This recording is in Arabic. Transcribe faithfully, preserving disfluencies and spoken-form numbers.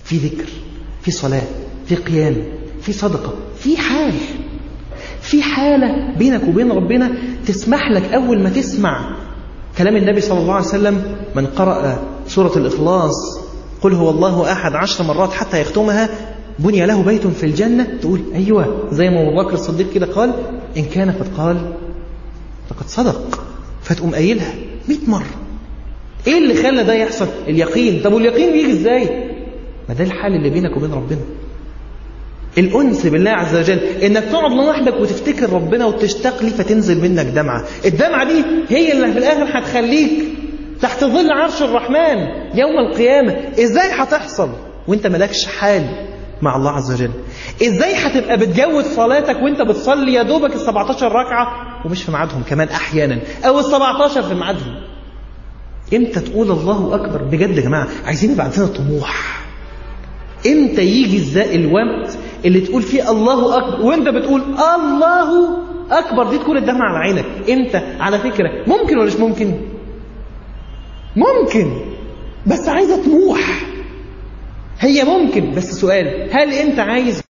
في ذكر، في صلاة، في قيام، في صدقة، في حال، في حالة بينك وبين ربنا تسمح لك أول ما تسمع كلام النبي صلى الله عليه وسلم: من قرأ سورة الإخلاص قل هو الله أحد عشر مرات حتى يختمها بني له بيت في الجنة، تقول أيوة زي ما أبو بكر الصديق كده قال: إن كان قد قال فقد صدق. فتقوم قايلها مئة مرة. إيه اللي خلى ده يحصل؟ اليقين. طب واليقين بيجي إزاي؟ ما ده الحال اللي بينك وبين ربنا، الأنس بالله عز وجل، إنك تقعد لوحدك وتفتكر ربنا وتشتاق لي فتنزل منك دمعة. الدمعة دي هي اللي في الآخر هتخليك تحت ظل عرش الرحمن يوم القيامة. إزاي هتحصل وإنت ملكش حال مع الله عز وجل؟ إزاي هتبقى بتجود صلاتك وإنت بتصلي يا دوبك السبعتاشر ركعة ومش في ميعادهم كمان أحيانا، أو السبعتاشر في ميعادهم؟ إمتى تقول الله أكبر؟ بجد يا جماعة عايزين يبقى عندنا طموح. إمتى يجي ازاي الوقت اللي تقول فيه الله أكبر وإنت بتقول الله أكبر دي تكون الدمعة على عينك؟ إمتى؟ على فكرة ممكن ولا مش ممكن؟ ممكن، بس عايزة طموح. هي ممكن، بس سؤال: هل أنت عايز